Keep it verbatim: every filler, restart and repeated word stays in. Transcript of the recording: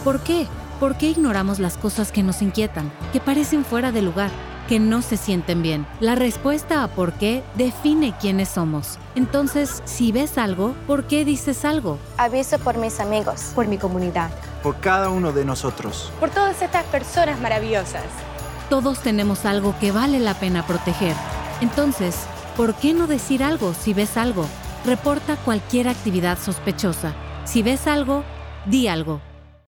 ¿Por qué? ¿Por qué ignoramos las cosas que nos inquietan, que parecen fuera de lugar, que no se sienten bien? La respuesta a por qué define quiénes somos. Entonces, si ves algo, ¿por qué dices algo? Aviso por mis amigos, por mi comunidad, por cada uno de nosotros, por todas estas personas maravillosas. Todos tenemos algo que vale la pena proteger. Entonces, ¿por qué no decir algo si ves algo? Reporta cualquier actividad sospechosa. Si ves algo, di algo.